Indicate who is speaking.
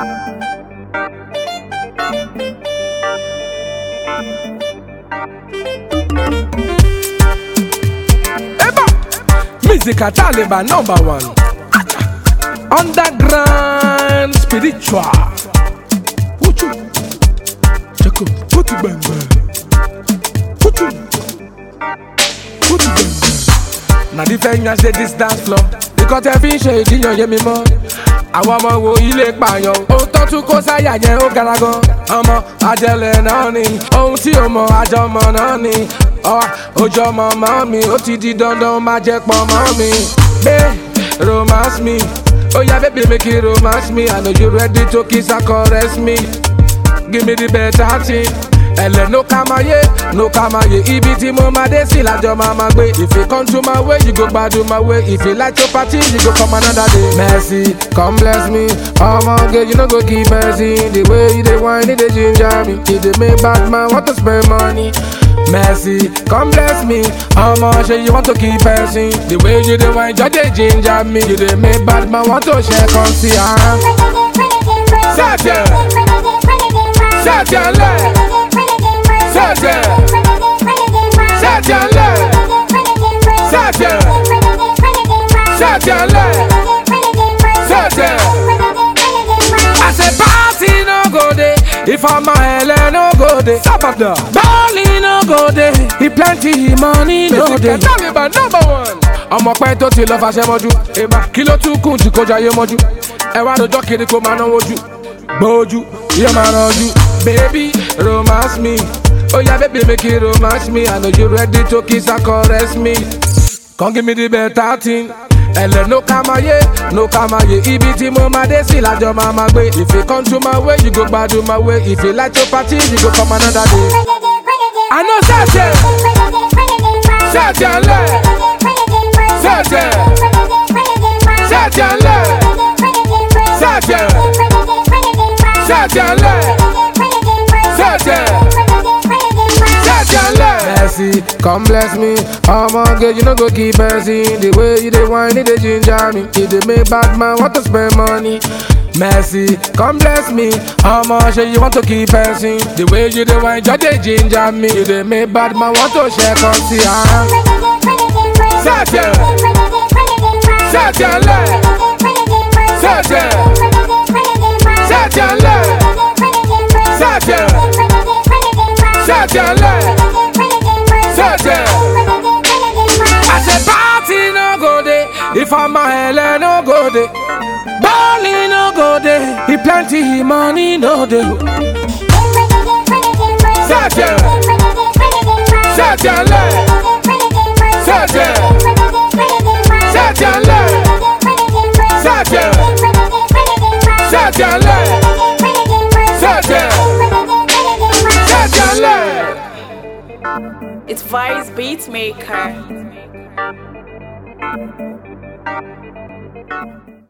Speaker 1: Music a Taliban #1. Underground spiritual. Put you. Check out. Put it bang bang. Put you. Put it bang bang. Now the fingers say this dance floor. Because every shade in your yemi mo. Àwọn ọmọ wo ilé pààyàn. Ó tọ́ tún kó sáyà yẹn ó gara gan. Ọmọ ajẹlẹ̀ náà ni. Ohun tí o mọ̀ àjọmọ̀ náà ni. Ojú ọmọ mọ́ mi, ó ti di dandan máa jẹ pọ̀ mọ́ mi. Babe, romance me. Oh yeah, baby, make it romance me. I know you ready to kiss and caress me. Give me the better thing. Ẹlẹ no kamaye, no kamaye. Ibi tí mo máa dé sí lájọ máa gbé. If you come to my way, you go gbádùn my way. If you like to party, you go come another day. Mercy, come bless me. Girl, you no go keep mercy. The way you dey whine, it dey ginger me. It dey make bad man want to spend money. Mercy, come bless me. Sure you want to keep passing. The way you dey whine, just dey ginger me. You dey make bad man want to share, come see her. Satan, Satan, Satan, Satan, Satan, Satan, Satan. I say party no go there. If I'm a hell no go there. Stop up there. Balling no go there. He plenty money no there. Taliban #1. Ọmọ pẹ́ tó ti lọ fàṣẹ mọ́jú. Kí ló tún kùn jù kó jayé mọ́jú. Ẹ wá lójọ́ kiri kó máa náwó jù. Gbójú, yóò máa rànjú. Baby, romance me. Oh yeah, baby, make it romance me. I know you ready to kiss and caress me. Come give me the better thing. Ẹlẹ no kamaye, no kamaye. Ibi tí mo máa dé sí lájọ máa gbé. If you come to my way, you go gbádùn my way. If you like to party, you go come another day. I know Satan, Satan, Satan, Satan, Satan, Satan, Satan, Satan. Mercy, come bless me. Girl, you no go keep mercy. The way you dey whine, it dey ginger me. It dey make bad man want to spend money. Mercy, come bless me. Sure you want to keep passing. The way you dey whine, just dey ginger me. You dey make bad man want to share, come see her. Satan, Satan, Satan, Satan, Satan, Satan, Satan. I say party no go there. If I'm a hell no go there. Balling no go there. He plenty money no there. Satan, Satan, Satan, Satan, Satan, Satan, Satan, Satan.
Speaker 2: It's Vice Beatmaker.